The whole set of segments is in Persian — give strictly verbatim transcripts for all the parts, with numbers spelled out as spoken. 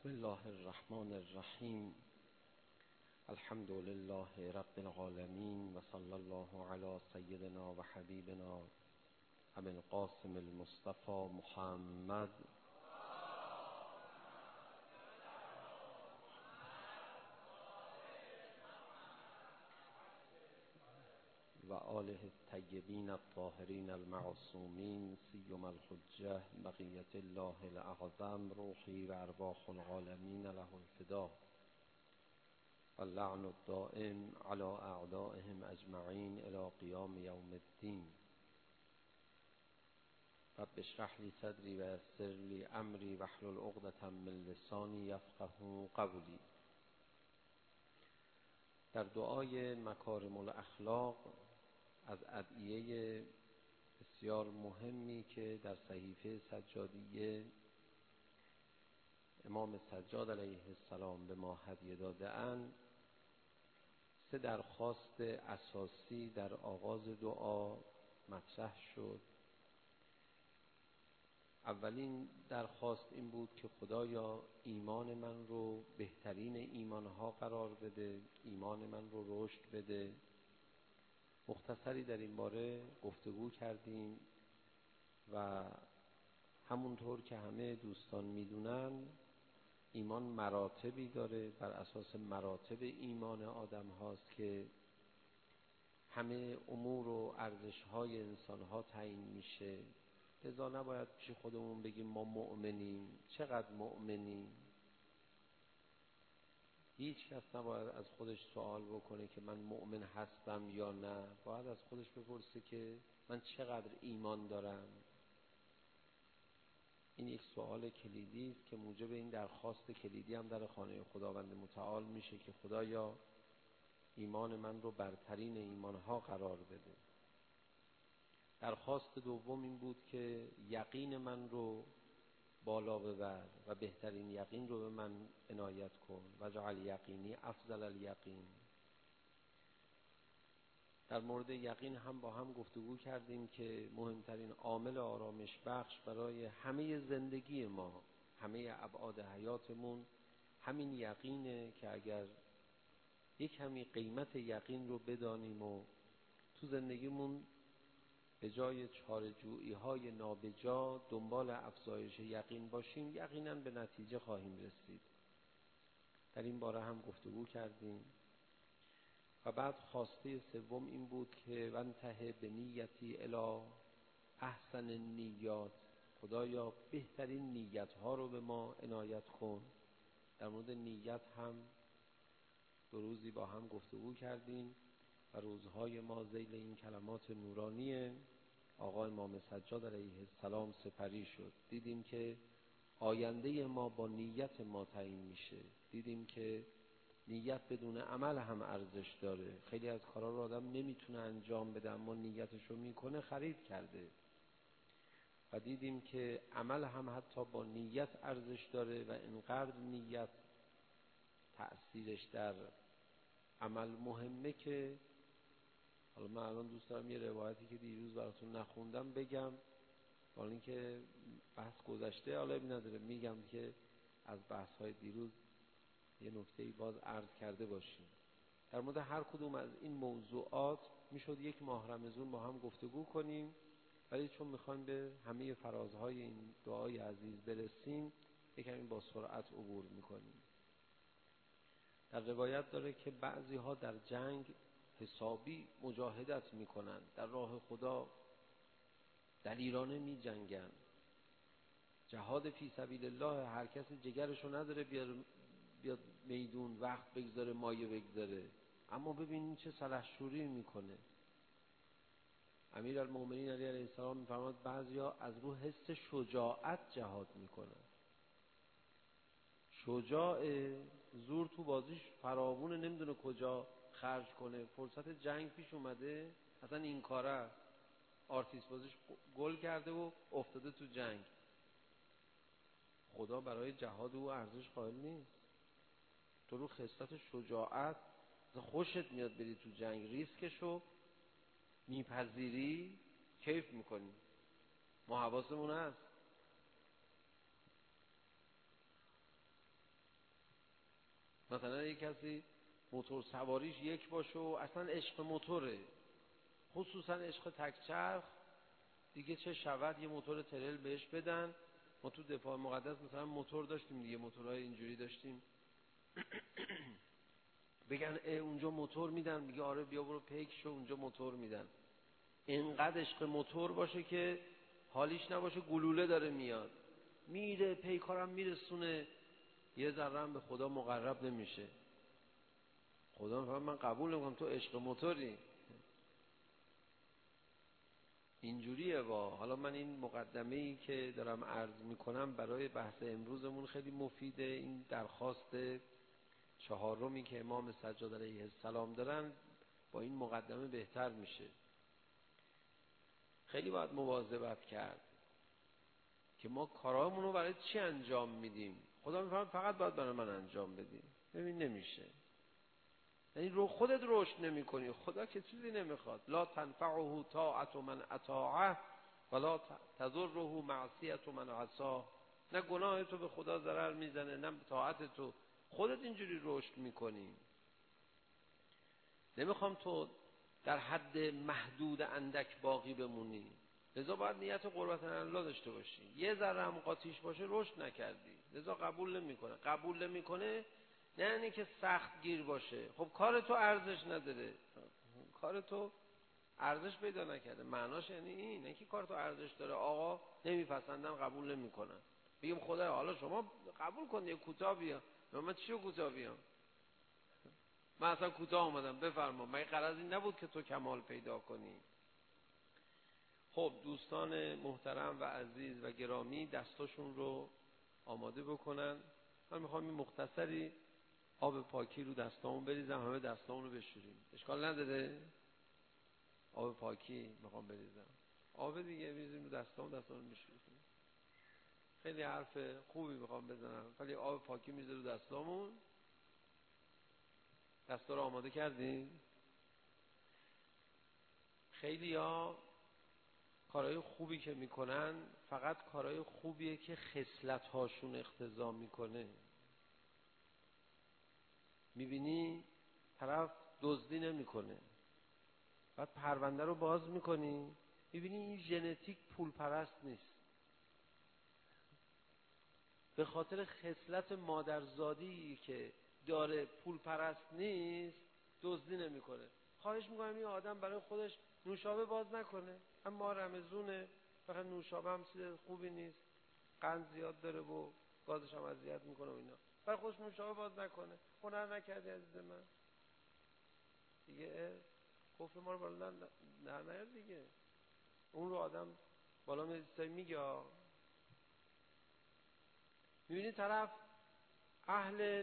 بسم الله الرحمن الرحیم. الحمد لله رب العالمین و صلی الله علی سیدنا و حبیبنا ابی القاسم المصطفى محمد و آله الطیبین الطاهرین المعصومین سیما الحجة بقیة الله الاعظم روحی و ارواح العالمین له الفدا و اللعن الدائم علی اعدائهم اجمعین الی قیام یوم الدین. رب اشرح لی صدری و یسر لی امری واحلل عقدة من لسانی یفقهوا قولی. در دعای مکارم الاخلاق از ادعیه بسیار مهمی که در صحیفه سجادیه امام سجاد علیه السلام به ما هدیه داده اند، سه درخواست اساسی در آغاز دعا مطرح شد. اولین درخواست این بود که خدایا ایمان من رو بهترین ایمانها قرار بده، ایمان من رو رشد بده. مختصری در این باره گفتگو کردیم و همونطور که همه دوستان میدونن ایمان مراتبی داره، بر اساس مراتب ایمان آدم هاست که همه امور و ارزش های انسان ها تعیین میشه. لذا نباید پیش خودمون بگیم ما مؤمنیم، چقدر مؤمنیم. هیچ کس نباید از خودش سوال بکنه که من مؤمن هستم یا نه، باید از خودش بپرسه که من چقدر ایمان دارم. این یک سوال کلیدی است که موجب این درخواست کلیدی هم در خانه خداوند متعال میشه که خدایا ایمان من رو برترین ایمانها قرار بده. درخواست دوم این بود که یقین من رو بالا ببر و بهترین یقین رو به من عنایت کن و جعل یقینی افضل الیقین. در مورد یقین هم با هم گفتگو کردیم که مهمترین عامل آرامش بخش برای همه زندگی ما، همه ابعاد حیاتمون همین یقینه که اگر یک کمی قیمت یقین رو بدانیم و تو زندگیمون به جای چاره‌جویی های نابجا دنبال افزایش یقین باشیم، یقینا به نتیجه خواهیم رسید. در این باره هم گفتگو کردیم. و بعد خواسته سوم این بود که وانتهی به نیتی الی احسن النیات، خدایا بهترین نیت ها رو به ما عنایت کن. در مورد نیت هم دو روزی با هم گفتگو کردیم و روزهای ما ذیل این کلمات نورانی آقا امام سجاد علیه السلام سپری شد. دیدیم که آینده ما با نیت ما تعیین میشه. دیدیم که نیت بدون عمل هم ارزش داره. خیلی از کارا رو آدم نمیتونه انجام بده اما نیتشو میکنه، خرید کرده. و دیدیم که عمل هم حتی با نیت ارزش داره و اینقدر نیت تأثیرش در عمل مهمه که حالا من الان دوست دارم یه روایتی که دیروز براتون نخوندم بگم، حالا اینکه بحث گذشته حالا اب نداره، میگم که از بحث های دیروز یه نکته‌ای باز عرض کرده باشیم. در مورد هر کدوم از این موضوعات میشد یک ماه رمضان با هم گفتگو کنیم، ولی چون میخوایم به همه فرازهای این دعای عزیز برسیم یکمی با سرعت عبور میکنیم. در روایت داره که بعضی ها در جنگ حسابی مجاهدت میکنن، در راه خدا دلیرانه می جنگن. جهاد فی سبیل الله، هر کسی جگرشو نداره بیاد بیاد میدون وقت بگذاره مایه بگذاره، اما ببینین چه سلحشوری میکنه. امیرالمومنین علی علیه السلام میفرماد بعضیا از رو حس شجاعت جهاد میکنن. شجاع زور تو بازیش فراوونه، نمیدونه کجا خرج کنه. فرصت جنگ پیش اومده اصلا این کاره آرتیست بازیش گل کرده و افتاده تو جنگ. خدا برای جهاد او ارزش قائل نیست. تو رو خصلت شجاعت خوشت میاد بری تو جنگ، ریسکشو میپذیری، کیف میکنی. ما حواسمون هست مثلا یک کسی موتور سواریش یک باشه و اصلا عشق موتوره، خصوصا عشق تکچرخ، دیگه چه شود یه موتور ترل بهش بدن. ما تو دفاع مقدس مثلا موتور داشتیم دیگه، موتورهای اینجوری داشتیم بگن اه اونجا موتور میدن، میگه آره بیا برو پیک شو اونجا موتور میدن. اینقدر عشق موتور باشه که حالیش نباشه گلوله داره میاد، میره پیکارم میرسونه، یه ذره هم به خدا مقرب نمیشه. خدا میفهمه من قبول نمیکنم تو عشق موتوری. اینجوریه با. حالا من این مقدمه‌ای که دارم عرض میکنم برای بحث امروزمون خیلی مفیده. این درخواست چهارمی که امام سجاد علیه السلام دارن با این مقدمه بهتر میشه. خیلی باید مواظبت کرد که ما کارامونو برای چی انجام میدیم. خدا میفهمه فقط باید برای من انجام بدیم. ببین نمیشه، یعنی رو خودت رشد نمی کنی، خدا که چیزی نمیخواد. لا تنفعه طاعت من اطاعه ولا تضره معصیت من عصاه. نه گناه تو به خدا ضرر میزنه نه طاعت تو، خودت اینجوری رشد میکنی. نمیخوام تو در حد محدود اندک باقی بمونی، لذا باید نیت قربت الله داشته باشی. یه ذره هم قاطیش باشه رشد نکردی، لذا قبول نمیکنه. قبول نمیکنه نه یعنی که سخت گیر باشه. خب کار تو ارزش نداره، کار تو ارزش پیدا نکرده، معناش یعنی این نه که کار تو ارزش داره. آقا نمیپسندن قبول نمیکنن، بگیم خدا حالا شما قبول کن یه کوتاه بیا. من چیو کوتاه بیام؟ من اصلا کوتاه اومدم، بفرما. مگه قرض این نبود که تو کمال پیدا کنی؟ خب دوستان محترم و عزیز و گرامی دستاشون رو آماده بکنن. من میخوام این مختصری آب پاکی رو دستامون بریزم، همه دستامون رو بشوریم. اشکال نداره؟ آب پاکی میخوام بریزم، آب دیگه بریزیم رو دستامون، دستامون رو بشوریم. خیلی حرف خوبی میخوام بزنم، ولی آب پاکی میذاره رو دستامون. دستا رو آماده کردیم؟ خیلی ها کارهای خوبی که میکنن فقط کارهای خوبیه که خصلت هاشون اقتضا میکنه. میبینی طرف دزدی نمیکنه، بعد پرونده رو باز میکنی میبینی این ژنتیک پول پرست نیست، به خاطر خصلت مادرزادی که داره پول پرست نیست دزدی نمیکنه. خواهش میکنم این آدم برای خودش نوشابه باز نکنه، اما رمضونه، فقط نوشابه هم چیز خوبی نیست، قند زیاد داره و گازش هم اذیت میکنه و اینا، برای خودش نوشابه باز نکنه. هنر نکردی عزیز من دیگه، کفر ما رو بالا نه نه دیگه. اون رو آدم بالا میذاره میگه. میبینی طرف اهل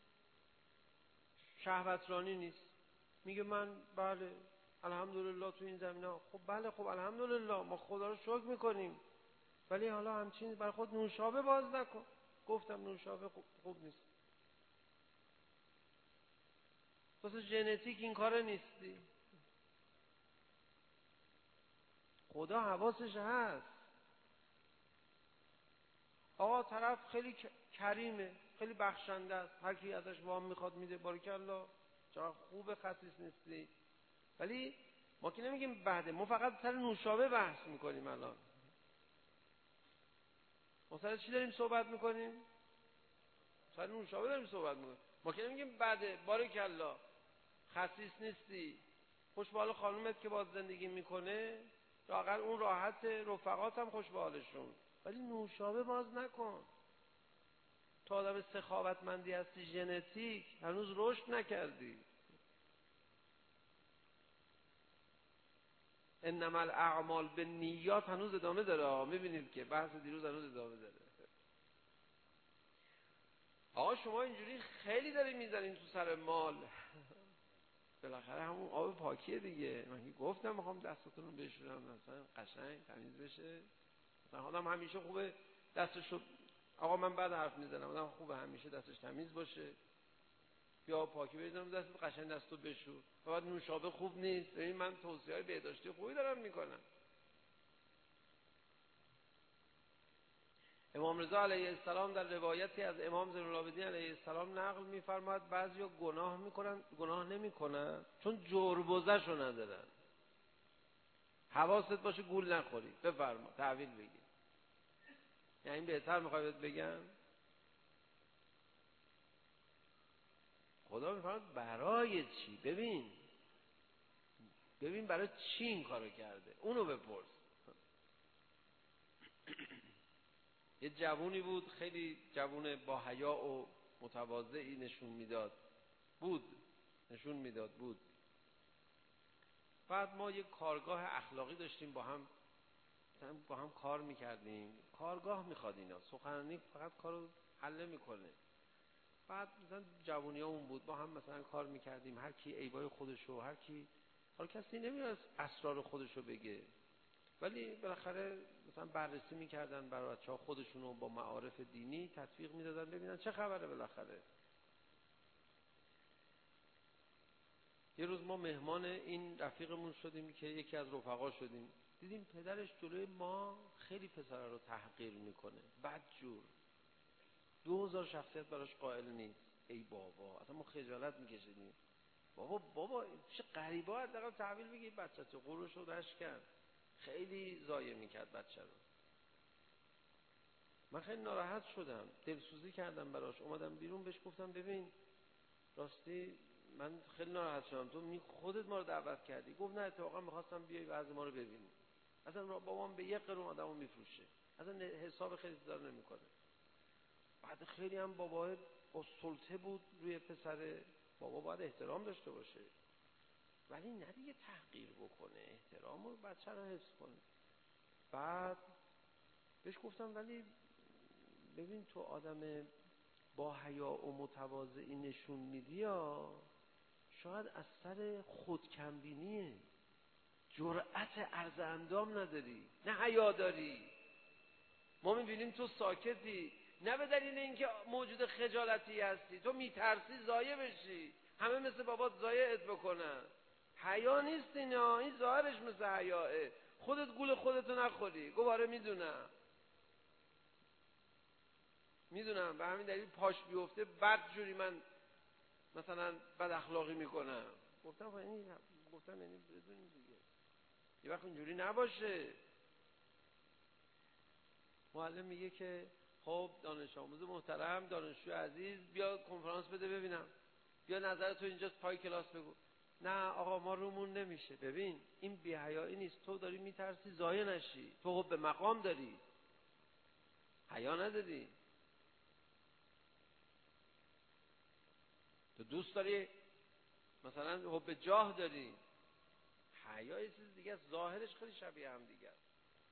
شهوترانی نیست، میگه من بله الحمدلله تو این زمینا. خب بله خب الحمدلله ما خدا رو شکر میکنیم، ولی حالا همچین برای خود نوشابه باز نکن. گفتم نوشابه خوب, خوب نیست، واسه ژنتیک این کار نیستی. خدا حواسش هست. آقا طرف خیلی کریمه، خیلی بخشنده است، هر کی ازش وام میخواد میده، بارکالله چقدر خوبه، خسیس نیستی. ولی ما که نمیگیم بعده، ما فقط سر نوشابه بحث میکنیم. الان ما سر چی داریم صحبت میکنیم؟ سر نوشابه داریم صحبت میکنیم. ما که نمیگیم بعده، بارکالله خسیس نیستی، خوش به حال خانومت که باز زندگی میکنه، لااقل اون راحت، رفقات هم خوش به حالشون، ولی نوشابه باز نکن. تو آدم سخاوتمندی هستی ژنتیک، هنوز رشد نکردی. انما الاعمال بالنیات هنوز ادامه داره. میبینید که بحث دیروز هنوز ادامه داره. آقا شما اینجوری خیلی داری میزنین تو سر مال. بالاخره همون آب پاکیه دیگه. من گفتم میخوام دستاتون رو بشورم مثلا قشنگ تمیز بشه. مثلا آدم همیشه خوبه دستشو، آقا من بعد حرف میزنم، آدم خوبه همیشه دستش تمیز باشه، بیا پاکی بریزم دستت، قشنگ دستو بشور. فقط نوشابه خوب نیست. ببین من توصیه‌های بهداشتی خوبی دارم میکنم. امام رضا علیه السلام در روایتی از امام زین العابدین علیه السلام نقل می‌فرماید بعضیا گناه میکنن، گناه نمیکنن چون جربوزه‌شو ندارن. حواست باشه گول نخوری. بفرما تحویل بگیر. یعنی بهتر میخوای بهت بگم؟ خدا میفرماید برای چی؟ ببین ببین برای چی این کارو کرده، اونو بپرس. یه جوونی بود، خیلی جوون با حیا و متواضعی نشون میداد بود نشون میداد بود بعد ما یه کارگاه اخلاقی داشتیم، با هم با هم کار میکردیم. کارگاه میخواد اینا، سخنرانی فقط کارو حل میکنه. بعد مثلا جوونیامون بود، با هم مثلا کار میکردیم، هر کی عیبای خودشو، هر کی حالا کسی نمیاد اسرار خودشو بگه، ولی بالاخره مثلا بررسی میکردن برای بچه‌ها خودشونو با معارف دینی تطبیق میدادن ببینن چه خبره. بالاخره یه روز ما مهمان این رفیقمون شدیم که یکی از رفقا شدیم، دیدیم پدرش جلوی ما خیلی پسر رو تحقیر میکنه، بدجور، دو هزار شخصیت براش قائل نیست. ای بابا اصلا ما خجالت میکشیدیم. بابا بابا چه غریبه، حداقل تحویل بگیر بچه تو قروش رو رش کرد. خیلی ضایع میکرد بچه رو. من خیلی ناراحت شدم، دلسوزی کردم براش، اومدم بیرون بهش گفتم ببین راستی من خیلی ناراحت شدم، تو می خودت ما رو دعوت کردی. گفت نه اتفاقا میخواستم بیای وضع ما رو ببینی. اصلا بابام به یک قرون آدمو میفروشه، اصلا حساب خیلی دار نمیکنه. بعد خیلی هم بابا با سلطه بود روی پسر. بابا باید احترام داشته باشه، ولی نه دیگه تحقیر بکنه، احترام رو بچه رو حفظ کنه. بعد بهش گفتم ولی ببین تو آدم با حیا و متواضعی نشون میدی، یا شاید از سر خودکمبینیه، جرأت عرض اندام نداری، نه حیا داری. ما میبینیم تو ساکتی، نه به دلیل اینکه موجود خجالتی هستی، تو میترسی ضایع بشی، همه مثل بابات ضایعت بکنن. حیا نیست اینا، این ظاهرش مثل حیاه. خودت گول خودتو نخوری. گفت آره میدونم میدونم به همین دلیل پاش بیفته بد جوری من مثلا بد اخلاقی میکنم. گفتم خب یعنی گفتم یعنی بدونیم دیگه یه وقت اینجوری نباشه. معلم میگه که خب دانش آموز محترم، دانشجو عزیز، بیا کنفرانس بده ببینم، بیا نظرتو اینجا پای کلاس بگو. نه آقا ما رومون نمیشه. ببین این بی‌حیایی نیست، تو داری میترسی ضایع نشی، تو حب مقام داری، حیا نداری، تو دوست داری مثلا حب جاه داری. حیا یه چیز دیگه است، ظاهرش خیلی شبیه هم دیگه است.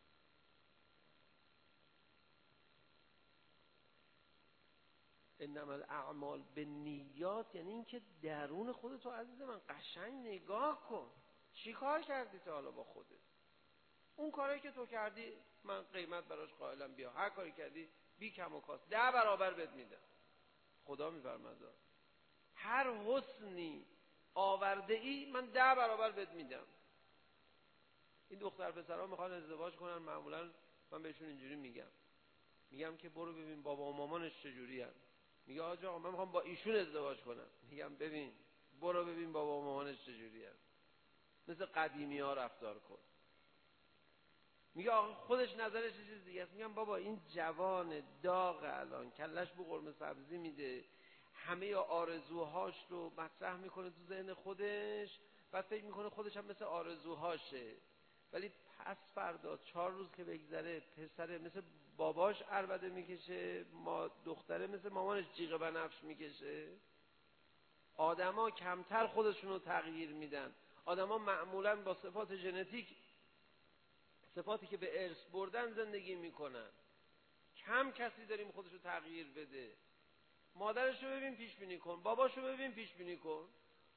انما الاعمال بالنیات، یعنی اینکه درون خودتو عزیز من قشنگ نگاه کن. چی کار کردی تا حالا با خودت؟ اون کاری که تو کردی من قیمت براش قائلم، بیا هر کاری کردی بی کم و کاست ده برابر بهت میدم. خدا میفرماید هر حسنی آورده ای من ده برابر بهت میدم. این دختر پسرها میخوان ازدواج کنن، معمولا من بهشون اینجوری میگم میگم که برو ببین بابا و مامانش چجوری هست. میگه آقا آقا من میخوام با ایشون ازدواج کنم. میگم ببین برو ببین بابا و مامانش چجوری هست، مثل قدیمی ها رفتار کن. میگه آقا خودش نظرش یه چیز دیگه است. میگم بابا این جوان داغ الان کلش بو قرمه سبزی میده، همه آرزوهاش رو مطرح میکنه تو ذهن خودش، بعد فکر میکنه خودش هم مثل آرزوهاشه، ولی پس فردا چهار روز که بگذره پسره مثل باباش عربده میکشه، ما دختره مثل مامانش جیغ بنفش میکشه. آدما کمتر خودشونو تغییر میدن. آدما معمولا با صفات ژنتیک، صفاتی که به ارث بردن زندگی میکنن. کم کسی داریم خودشو تغییر بده. مادرشو ببین پیش بینی کن، باباشو ببین پیش بینی کن.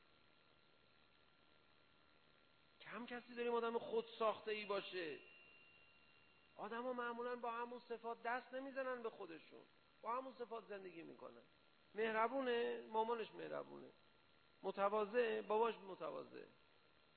کم کسی داریم آدم خود ساخته ای باشه. آدما معمولا با همون صفات دست نمیزنن به خودشون، با همون صفات زندگی میکنن. مهربونه مامانش مهربونه، متواضع باباش متواضع.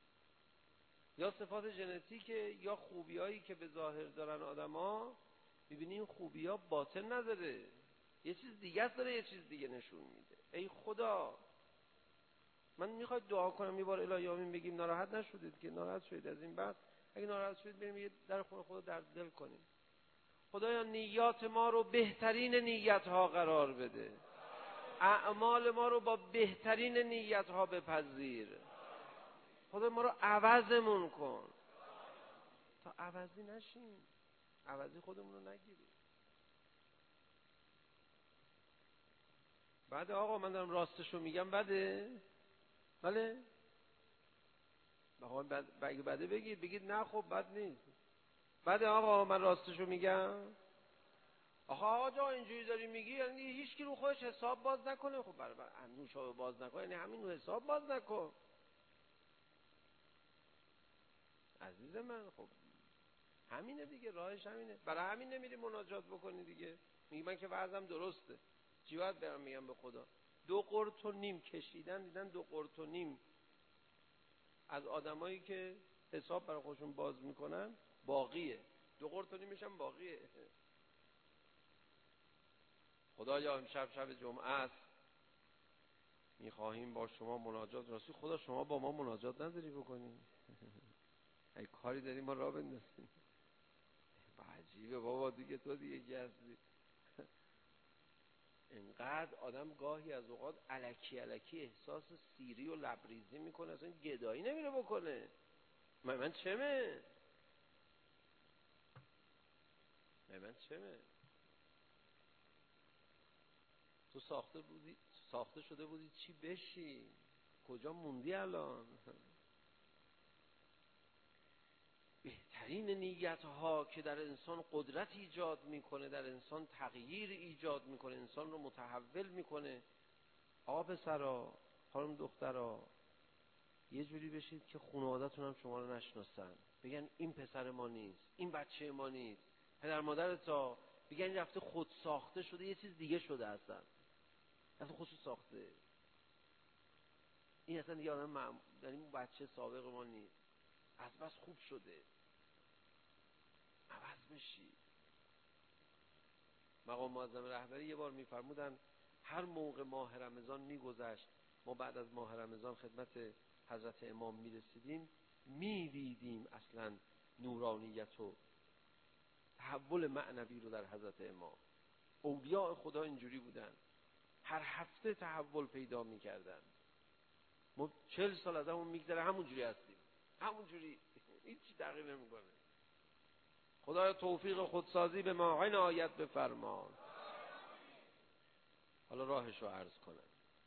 یا صفات ژنتیکه یا خوبیایی که به ظاهر دارن آدما، میبینی این خوبی ها باطن نداره، یه چیز دیگه است، داره یه چیز دیگه نشون میده. ای خدا، من میخواد دعا کنم یه بار الهی آمین بگیم، ناراحت نشدید که ناراحت شدید از این بحث، اگه ناراحت شدید بریم یه در خونه خدا درد دل کنیم. خدایا نیات ما رو بهترین نیت ها قرار بده، اعمال ما رو با بهترین نیت ها بپذیر. خدا ما رو عوضمون کن تا عوضی نشیم، عوضی خودمون رو نگیریم. بعد آقا من دارم راستشو میگم بده؟ بله؟ آقا بد... اگه بده بگید، بگید نه خب بد نیست. بده آقا من راستشو میگم؟ آقا آقا اینجوری داری میگی یعنی هیچ کی رو خودش حساب باز نکنه. خب برای نوشابه باز نکنه یعنی همین رو حساب باز نکن عزیز من. خب همینه دیگه، راهش همینه. برای همین نمیری مناجات بکنی دیگه. میگی من که وضعم درسته، چی باید برم میگم به خدا؟ دو قرط و نیم کشیدن، دیدن دو قرط و نیم از آدمایی که حساب برای خودشون باز میکنن باقیه، دو قرط و نیمش هم باقیه. خدایا امشب شب جمعه است، میخواهیم با شما مناجات. راستی خدا شما با ما مناجات نداری بکنی؟ ای کاری داری ما راه بندازیم؟ عجیبه بابا دیگه، تو دیگه گردی. اینقدر آدم گاهی از اوقات الکی الکی احساس سیری و لبریزی میکنه، اصلا گدایی نمیره بکنه. من من چمه؟ من من چمه؟ تو ساخته بودی، ساخته شده بودی چی بشی؟ کجا موندی الان؟ بهترین نیت ها که در انسان قدرت ایجاد میکنه، در انسان تغییر ایجاد میکنه، انسان رو متحول میکنه. آقا پسرا، خانم دخترا، یه جوری بشید که خانواده‌تون هم شما رو نشناسن، بگن این پسر ما نیست، این بچه ما نیست. پدر مادرتا بگن این رفته خود ساخته شده، یه چیز دیگه شده اصلا، اصلا خودشو ساخته. این اصلا دیگه آدم معمول، یعنی اون بچه سابق ما نیست، از بس خوب شده. عوض بشی. مقام معظم رهبری یه بار میفرمودن هر موقع ماه رمضان میگذشت، ما بعد از ماه رمضان خدمت حضرت امام میرسیدیم، میدیدیم اصلا نورانیت و تحول معنوی رو در حضرت امام. اولیاء خدا اینجوری بودن، هر هفته تحول پیدا میکردن. ما چهل سال از همون میگذره همونجوری هستیم، همونجوری، هیچی تغییر نمیکنه. خدایا توفیق خودسازی به ما عنایت بفرما. حالا راهش رو عرض کنم.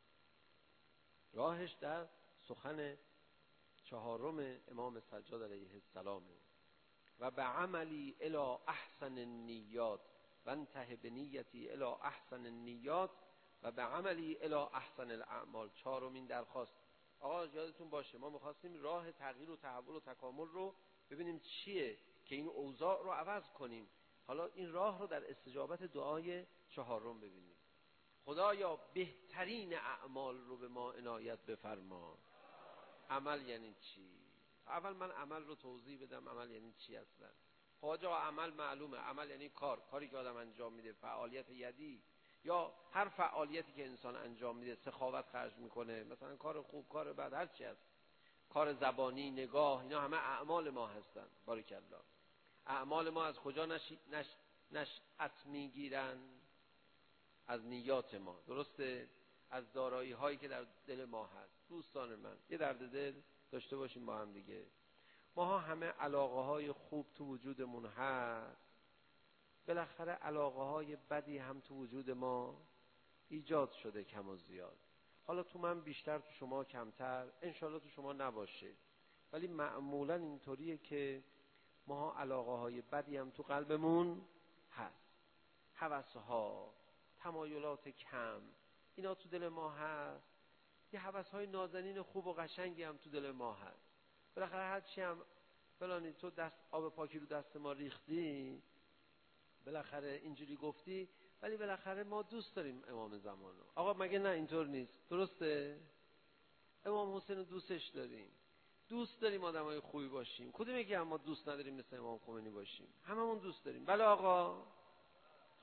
راهش در سخن چهارم امام سجاد علیه السلام و به عملی الی احسن النیات و انتهی به نیتی الی احسن النیات و به عملی الی احسن الاعمال. چهارمین درخواست. آقا یادتون باشه ما میخواستیم راه تغییر و تحول و تکامل رو ببینیم چیه که این اوضاع رو عوض کنیم. حالا این راه رو در استجابت دعای چهارم ببینیم. خدایا بهترین اعمال رو به ما عنایت بفرما. عمل یعنی چی؟ اول من عمل رو توضیح بدم. عمل یعنی چی اصلا؟ خواجا عمل معلومه، عمل یعنی کار، کاری که آدم انجام میده، فعالیت یدی یا هر فعالیتی که انسان انجام میده، سخاوت خرج میکنه، مثلا کار خوب، کار بد، هر چی هست، کار زبانی، نگاه، اینا همه اعمال ما هستن. بارکالله. اعمال ما از کجا نش... نش... نشأت میگیرن؟ از نیات ما، درسته؟ از دارایی هایی که در دل ما هست. دوستان من یه درد دل داشته باشیم با هم دیگه. ما ها همه علاقه های خوب تو وجودمون هست، بالاخره علاقه های بدی هم تو وجود ما ایجاد شده، کم و زیاد. حالا تو من بیشتر، تو شما کمتر، انشالله تو شما نباشه، ولی معمولا اینطوریه که ما ها علاقه های بدی هم تو قلبمون هست. هوس ها، تمایلات کم، اینا تو دل ما هست. یه هوس های نازنین خوب و قشنگی هم تو دل ما هست. بالاخره هر چی هم فلانی تو دست آب پاکی رو دست ما ریختی، بالاخره اینجوری گفتی، ولی بالاخره ما دوست داریم امام زمان رو. آقا مگه نه اینطور نیست؟ درسته؟ امام حسین رو دوستش داریم، دوست داریم آدمای خوبی باشیم. کدوم یکی هم ما دوست نداریم مثل امام خمینی باشیم؟ هممون دوست داریم. بله آقا.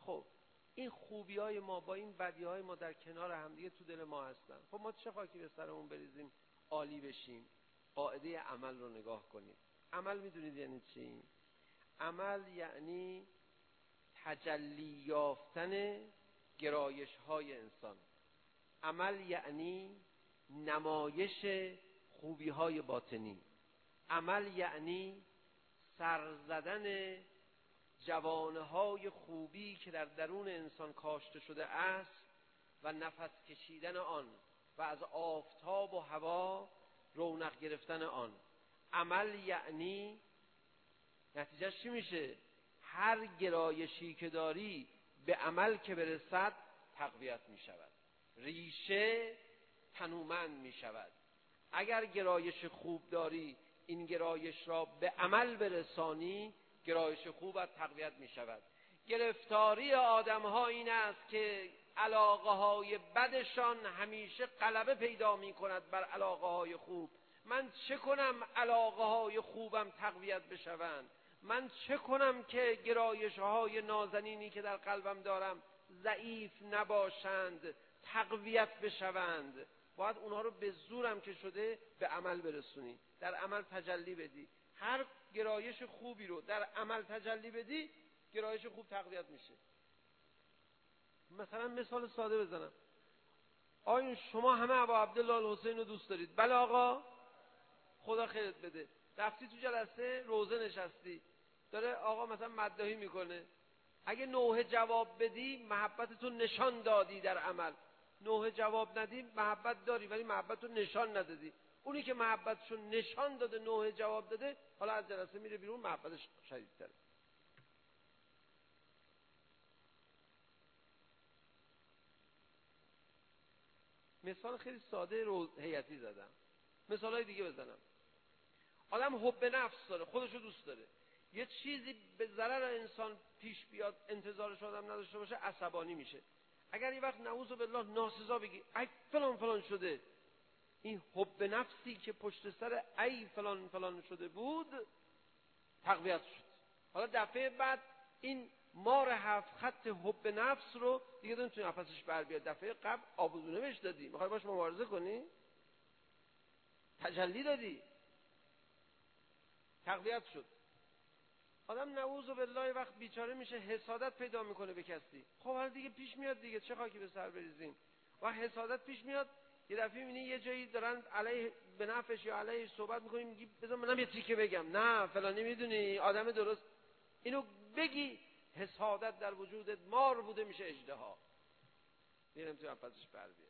خب این خوبی های ما با این بدی های ما در کنار همدیگه تو دل ما هستن. خب ما چه خاکی به سرمون بریزیم عالی بشیم؟ قاعده عمل رو نگاه کنید. عمل میدونید یعنی چی؟ عمل یعنی تجلی یافتن گرایش های انسان. عمل یعنی نمایش خوبی های باطنی. عمل یعنی سر زدن جوانه های خوبی که در درون انسان کاشته شده است و نفس کشیدن آن و از آفتاب و هوا رونق گرفتن آن. عمل یعنی نتیجه چی میشه؟ هر گرایشی که داری به عمل که برسد تقویت میشود، ریشه تنومند میشود. اگر گرایش خوب داری این گرایش را به عمل برسانی، گرایش خوبت تقویت می شود. گرفتاری آدم ها این است که علاقه های بدشان همیشه غلبه پیدا می کند بر علاقه های خوب. من چه کنم علاقه های خوبم تقویت بشوند؟ من چه کنم که گرایش های نازنینی که در قلبم دارم ضعیف نباشند، تقویت بشوند؟ باید اونها رو به زورم که شده به عمل برسونی، در عمل تجلی بدی. هر گرایش خوبی رو در عمل تجلی بدی، گرایش خوب تقویت میشه. مثلا مثال ساده بزنم، آیا شما همه ابا عبدالله الحسین رو دوست دارید؟ بله آقا، خدا خیرت بده. رفتی تو جلسه روزه نشستی، داره آقا مثلا مداحی میکنه، اگه نوحه جواب بدی محبتتون نشان دادی در عمل. نوحه جواب ندی محبت داری ولی محبت رو نشان ندادی. اونی که محبتشو نشان داده نوحه جواب داده، حالا از جلسه میره بیرون محبتش شدیدتره. مثال خیلی ساده رو هیئتی زدم، مثالای دیگه بزنم. آدم حب نفس داره، خودشو دوست داره، یه چیزی به ضرر انسان پیش بیاد انتظارش آدم نداشته باشه عصبانی میشه. اگر یه وقت نعوذ بالله ناسزا بگی ای فلان فلان شده، این حب نفسی که پشت سر ای فلان فلان شده بود تقویت شد. حالا دفعه بعد این مار هفت خط حب نفس رو دیگه نمیتونی نفسش بر بیاد. دفعه قبل آبودونه بهش دادی، میخوای باش مبارزه کنی، تجلی دادی، تقویت شد. آدم نعوذ بالله وقت بیچاره میشه حسادت پیدا میکنه به کسی. خب حالا دیگه پیش میاد دیگه، چه خاکی به سر بریزیم. و حسادت پیش میاد، یه دفعه میبینی یه جایی دارن علیه به نفعش یا علیه صحبت میکنیم، میگی بذار منم یه تیکه بگم. نه فلانی میدونی آدم درست، اینو بگی حسادت در وجودت مار بوده میشه اژدها، میرم تو نفسش بر بیاد.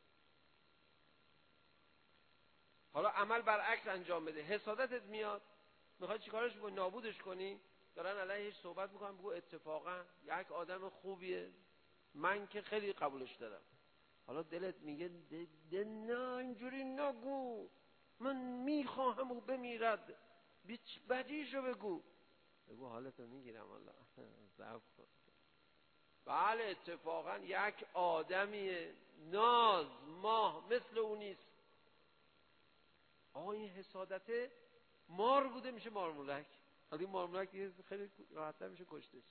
حالا عمل برعکس انجام بده، حسادتت میاد، میخوای چیکارش کنی؟ نابودش کنی. دارن علیهش صحبت میکنن، بگو اتفاقا یک آدم خوبیه، من که خیلی قبولش دارم. حالا دلت میگه ده ده نه اینجوری نگو، من میخواهم او بمیرد، بیچ بدیشو بگو. بگو حالتو میگیرم الله ضعف کن. بله اتفاقا یک آدمیه ناز ماه مثل اون نیست. آقا این حسادته مار بوده میشه مارمولک. حالا این مارمولک دیگه خیلی راحت‌تر میشه کشتش.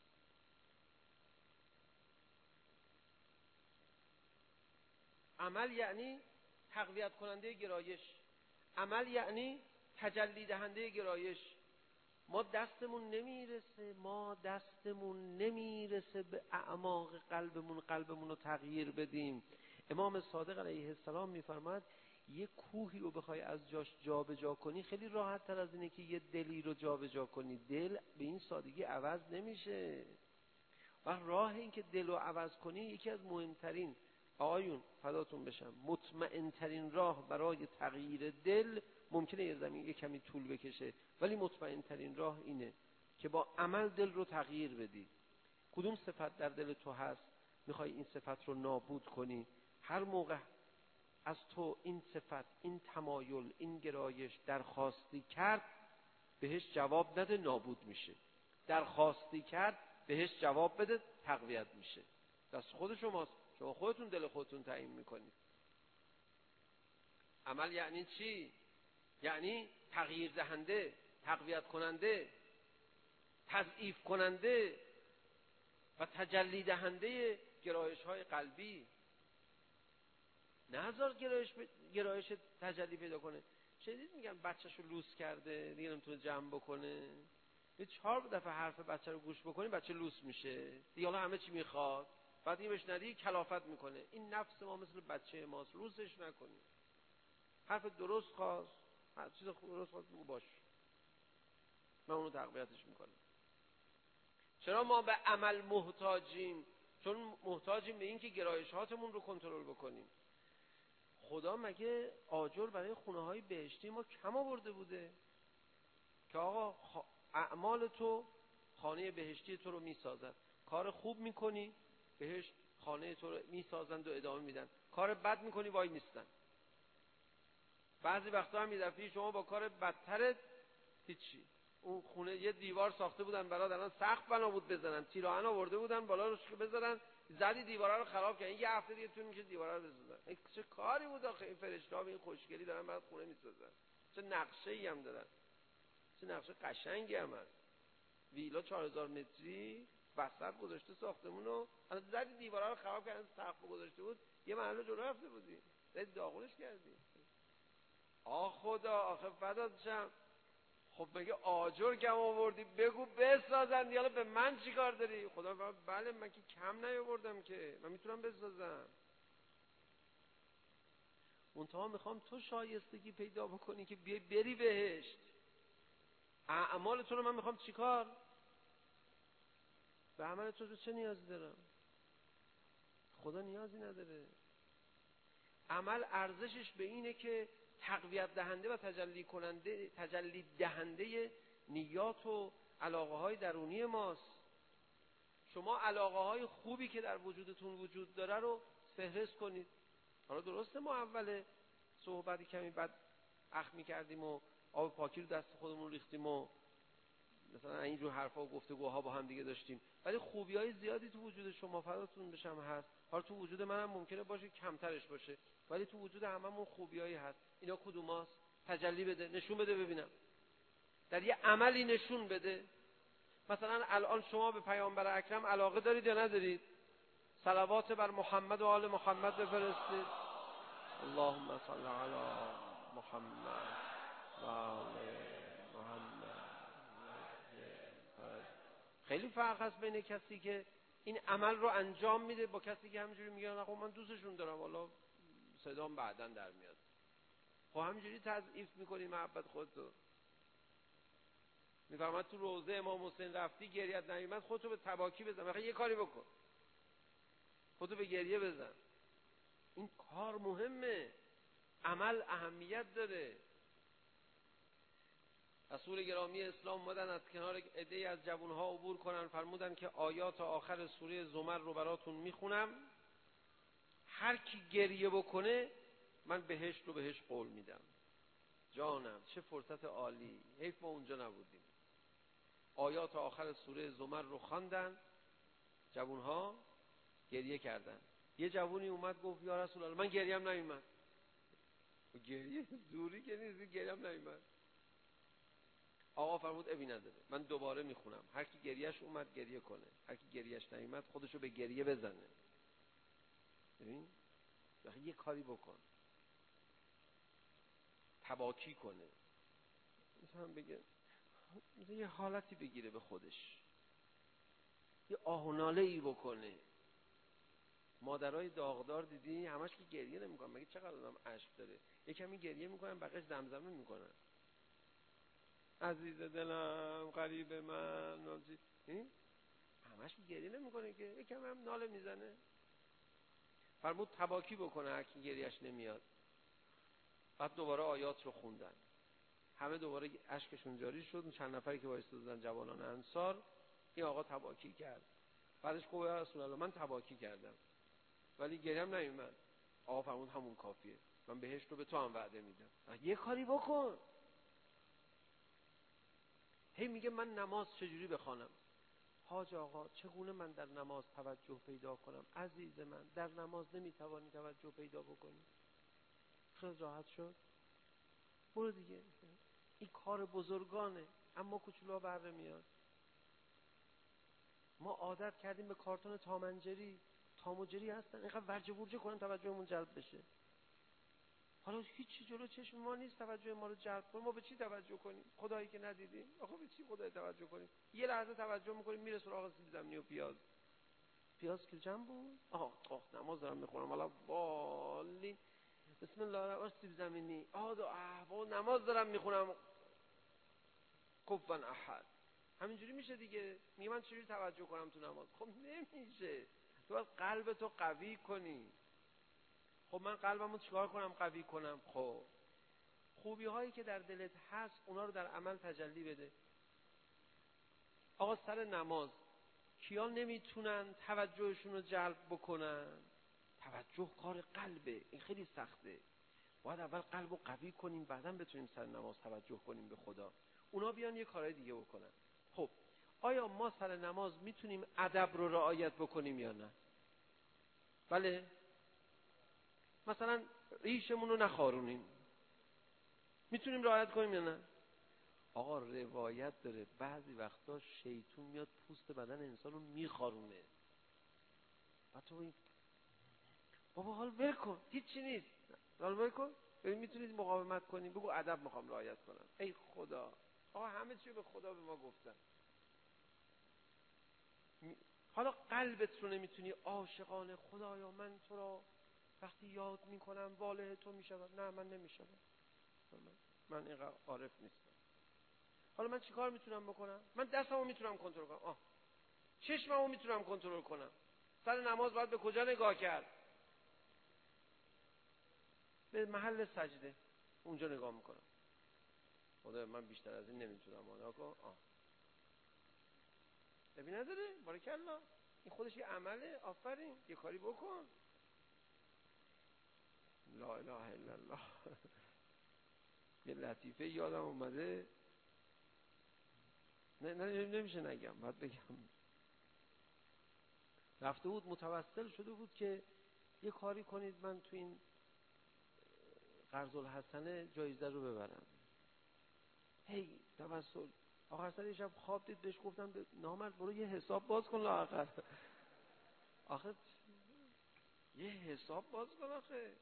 عمل یعنی تقویت کننده گرایش، عمل یعنی تجلی دهنده گرایش. ما دستمون نمیرسه، ما دستمون نمیرسه به اعماق قلبمون قلبمون رو تغییر بدیم. امام صادق علیه السلام میفرماد یه کوهی رو بخوای از جاش جابجا کنی خیلی راحت تر از اینه که یه دلی رو جابجا کنی. دل به این سادگی عوض نمیشه. و راه این که دل رو عوض کنی یکی از مهمترین، آقایون فداتون بشم، مطمئن ترین راه برای تغییر دل، ممکنه یه زمین یه کمی طول بکشه ولی مطمئن ترین راه اینه که با عمل دل رو تغییر بدی. کدوم صفت در دل تو هست میخوای این صفت رو نابود کنی؟ هر موقع از تو این صفت، این تمایل، این گرایش درخواستی کرد بهش جواب نده، نابود میشه. درخواستی کرد بهش جواب بده، تقویت میشه. دست خود شماست، شما خودتون دل خودتون تعیین میکنید. عمل یعنی چی؟ یعنی تغییر دهنده، تقویت کننده، تضعیف کننده. و تجلی دهنده گرایش های قلبی. نه هزار گرایش ب... گرایش تجلی پیدا کنه. شدید میگن بچه‌شو لوس کرده دیگه نمیتونه جمع بکنه. یه چهار دفعه حرف بچه رو گوش بکنی بچه لوس میشه دیگه، حالا همه چی میخواد، بعد این بهش ندی کلافت میکنه. این نفس ما مثل بچه ماست، لوسش نکنی. حرف درست خواست، هر چیز درست خواست بگو باش، من اونو تقویتش میکنم. چرا ما به عمل محتاجیم؟ چون محتاجیم به این که گرایشاتمون رو کنترل بکنیم. خدا مگه آجر برای خونه های بهشتی ما کم آورده بوده که آقا خ... اعمال تو خانه بهشتی تو رو میسازد، کار خوب میکنی بهشت خانه تو رو میسازند و ادامه میدن، کار بد میکنی وای میستن. بعضی وقتا هم میدفعی شما با کار بدترت هیچی. اون خونه یه دیوار ساخته بودن برات، الان سقف بنا بود بزنن، تیراهن آورده بودن بالا روش بزنن، زدی دیوارا رو خراب کردن. یه هفته دیگه طول میشه دیوارا رو بزنن. این چه کاری بود آخه؟ این فرشته‌ها به این خوشگلی دارن برات خونه میسازن. چه نقشه‌ای هم دارن، چه نقشه قشنگی هم هست. ویلا چهار هزار متری وسط گذاشته ساختمونو، الان زدی دیوارا رو خراب کردن، سقف گذاشته بود یه محله جلو رفته بودی زدی داغونش کردی. آخ خدا آخه فدات شم. خب مگه آجر کم آوردی بگو بسازن، حالا به من چی کار داری؟ خدا فرمود بله من که کم نیاوردم که، من میتونم بسازم. منتها میخوام تو شایستگی پیدا بکنی که بیای بری بهشت. اعمال تو رو من میخوام چیکار؟ به عمل تو چه نیازی دارم؟ خدا نیازی نداره. عمل ارزشش به اینه که تقویت دهنده و تجلی کننده، تجلی دهنده نیات و علاقه های درونی ماست. شما علاقه های خوبی که در وجودتون وجود داره رو فهرست کنید. حالا درسته ما اول صحبتی کمی بعد اخ می‌کردیم و آب پاکی رو دست خودمون ریختیم و مثلا اینجور حرفا و گفتگوها با هم دیگه داشتیم، ولی خوبی‌های زیادی تو وجود شما فداتون بشم هست. حالا تو وجود منم ممکنه باشه کمترش باشه، ولی تو وجود هممون خوبیایی هست. اینا کدوماست؟ تجلی بده، نشون بده ببینم. در یه عملی نشون بده. مثلا الان شما به پیامبر اکرم علاقه دارید یا ندارید؟ صلوات بر محمد و آل محمد بفرستید. اللهم صل علی محمد و آل محمد. خیلی فرق هست بین کسی که این عمل رو انجام میده با کسی که همینجوری میگه آقا من دوستشون دارم والا صدام بعداً در میاد. خب همینجوری تضعیف میکنی محبت خودتو. میفرماد تو روضه امام حسین رفتی گریت نیامد خودتو به تباکی بزن. بخاطر یه کاری بکن، خودتو به گریه بزن. این کار مهمه، عمل اهمیت داره. رسول گرامی اسلام اومدن از کنار عده‌ای از جوانها عبور کنن، فرمودن که آیات آخر سوره زمر رو براتون میخونم، هر کی گریه بکنه من بهشت رو بهش قول میدم. جانم چه فرصت عالی، حیف ما اونجا نبودیم. آیات آخر سوره زمر رو خواندن، جوانها گریه کردن. یه جوونی اومد گفت یا رسول الله من گریم نیومد. گریه زوری که نیست، گریم نیومد. آقا فرمود ابی نداره، من دوباره میخونم، هر کی گریهش اومد گریه کنه، هر کی گریهش نیومد خودشو به گریه بزنه. ببین یه کاری بکن، تباکی کنه، مثلا بگه مثلا یه حالتی بگیره به خودش، یه آه و ناله ای بکنه. مادرای داغدار دیدی همش که گریه نمیکنن، مگه چقدر آدم اشک داره؟ یه کمی گریه میکنن بقیش زمزمه میکنن، عزیز دلم قریب من، این همش گریه نمیکنه که، یه کمی هم ناله میزنه. فرمود تباکی بکنه هر کی گریهش نمیاد. بعد دوباره آیات رو خوندن، همه دوباره اشکشون جاری شد. چند نفری که وایساده بودن جوانان انصار، این آقا تباکی کرد. بعدش گفت یا رسول الله من تباکی کردم ولی گریم نیومد. آقا فرمود همون کافیه، من بهشت رو به تو هم وعده میدم، یه کاری بکن. هی میگه من نماز چجوری بخوانم؟ حاج آقا چگونه من در نماز توجه پیدا کنم؟ عزیز من در نماز نمیتوانی توجه پیدا بکنی. خیلی راحت شد، برو دیگه. این کار بزرگانه اما کوچولو بر میاد. ما عادت کردیم به کارتون تامنجری، تاموجری هستن اینقدر ورجه ورجه کنن توجهمون جلب بشه. حالا هیچی جلو چشم ما نیست توجه ما رو جلب کنه، ما به چی توجه کنیم؟ خدایی که ندیدیم. آخه به چی خدایی توجه کنیم؟ یه لحظه توجه میکنیم میره سراغ سیب زمینی و پیاز. پیاز که جمع بود؟ آه آه نماز دارم میخونم حالا والی بسم الله الرحمن سیب زمینی آه دو احوا نماز دارم میخونم کفن احد. همینجوری میشه دیگه. میگه من چجوری توجه کنم تو نماز؟ خب نمیشه. تو باید قلب تو قوی کنی. خب من قلبمو چیکار کنم قوی کنم؟ خب خوبی هایی که در دلت هست اونا رو در عمل تجلی بده. آقا سر نماز کیا نمیتونن توجهشون رو جلب بکنن؟ توجه کار قلبه، این خیلی سخته. باید اول قلب رو قوی کنیم بعداً بتونیم سر نماز توجه کنیم به خدا. اونا بیان یه کارهای دیگه بکنن. خب آیا ما سر نماز میتونیم ادب رو رعایت بکنیم یا نه؟ بله. مثلا ریشمون رو نخارونیم، میتونیم رعایت کنیم یا نه؟ آقا روایت داره بعضی وقتا شیطون میاد پوست بدن انسان رو میخارونه. بعد تو این بابا حال ول کن هیچی نیست، حال ول کن ببین میتونید مقاومت کنیم، بگو ادب میخوام رعایت کنم. ای خدا، آقا همه چی به خدا به ما گفتن. حالا قلبت رو نمیتونی عاشقانه خدایا من تو را وقتی یاد میکنم واله تو میشم. نه من نمیشم، من اینقدر عارف نیستم. حالا من چیکار میتونم بکنم؟ من دستمو میتونم کنترل کنم. آه چشممو میتونم کنترل کنم. سر نماز باید به کجا نگاه کرد؟ به محل سجده، اونجا نگاه میکنم. خدا من بیشتر از این نمیتونم. آقا آه ببین نداره بارکالله، این خودش یه عمله. آفرین یه کاری بکن. لا اله الا الله. یه لطیفه یادم اومده، نه نه نمیشه نگم، باید بگم. رفته بود متوسل شده بود که یه کاری کنید من تو این قرض الحسنه جایزه رو ببرم. هی توسل. آخر سر یه شب خواب دید، بهش گفتم به نامرد برو یه حساب باز کن لااقل. آخه یه حساب باز کن. آخه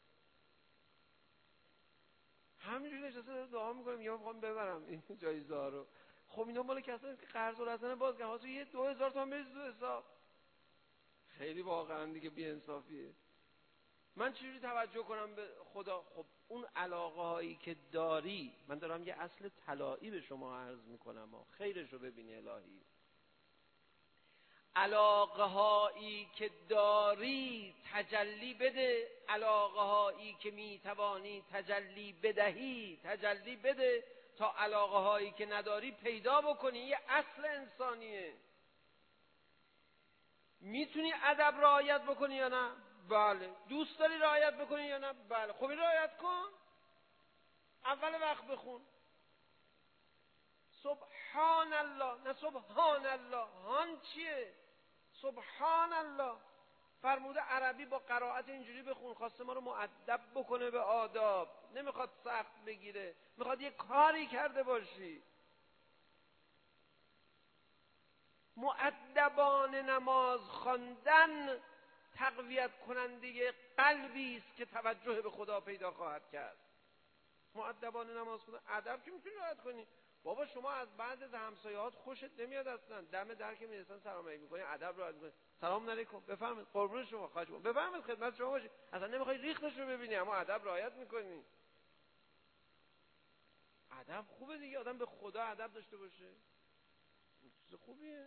همینجوری نشسته دعا میکنه میگم میخوام ببرم این جایزه ها رو. خب اینا مال کسایی که قرض الحسنه باز کردن، تو یه دو هزار تومان بریز تو حساب. خیلی واقعا دیگه بی انصافیه. من چجوری توجه کنم به خدا؟ خب اون علاقه هایی که داری، من دارم یه اصل طلایی به شما عرض میکنم ها، خیرش رو ببینی الهی. علاقه هایی که داری تجلی بده، علاقه هایی که میتوانی تجلی بدهی تجلی بده، تا علاقه هایی که نداری پیدا بکنی. یه اصل انسانیه. میتونی ادب رعایت بکنی یا نه؟ بله. دوست داری رعایت بکنی یا نه؟ بله. خب این رعایت کن. اول وقت بخون سبحان الله، نه سبحان الله. هان چیه؟ سبحان الله. فرموده عربی با قرائت اینجوری بخون، خواسته ما رو مؤدب بکنه به آداب، نمیخواد سخت بگیره، میخواد یه کاری کرده باشی. مؤدبانه نماز خواندن تقویت کننده قلبی است که توجه به خدا پیدا خواهد کرد. مؤدبانه نماز خوندن، ادب که میتونی رعایت کنی. بابا شما از بعض از همسایه‌هات خوشت نمیاد اصلا، دم در که میرسن سلام علیکم میکنی، ادب رعایت میکنی، سلام علیکم بفرمایید قربون شما خواهش می‌کنم بفرمایید خدمت شما باشی، اصلا نمیخوای ریختش رو ببینی اما ادب رعایت میکنی. ادب خوبه دیگه، آدم به خدا ادب داشته باشه، چیز خوبیه.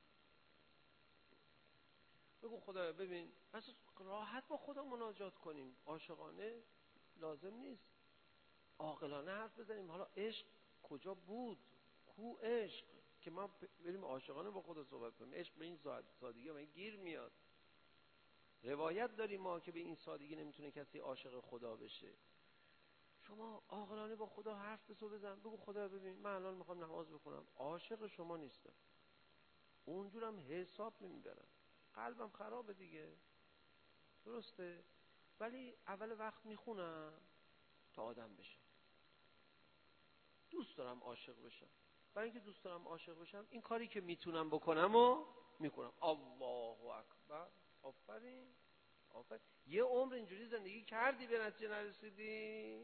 بگو خدا ببین اصلا راحت با خدا مناجات کنیم، عاشقانه لازم نیست، عاقلانه حرف بزنیم. حالا عشق کجا بود؟ کو عشق که ما بریم عاشقانه با خدا صحبت کنیم؟ عشق به این سادگی من گیر میاد. روایت داریم ما که به این سادگی نمیتونه کسی عاشق خدا بشه. شما عاقلانه با خدا حرف بزن، بگو خدا ببین من الان میخوام نماز بخونم، عاشق شما نیستم، اونجورم حساب نمیبرم، قلبم خرابه دیگه، درسته، ولی اول وقت میخونم تا آدم بشم. دوست دارم عاشق بشم. برای اینکه دوست دارم عاشق بشم این کاری که میتونم بکنم و میکنم. الله اکبر. آفرین آفرین. یه عمر اینجوری زندگی کردی به نتیجه نرسیدی؟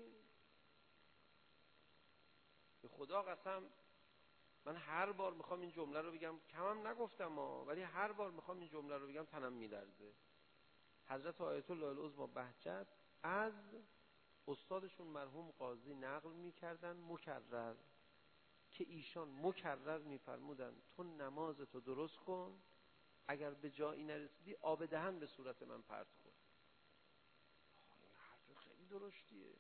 به خدا قسم من هر بار میخوام این جمله رو بگم، کمم نگفتم ها، ولی هر بار میخوام این جمله رو بگم تنم میلرزه. حضرت آیت الله العظمی بهجت از استادشون مرحوم قاضی نقل میکردن مکرر که ایشان مکرر میفرمودن تو نمازتو درست کن، اگر به جایی نرسیدی آب دهن به صورت من پرت کن. این حرف خیلی درشتیه.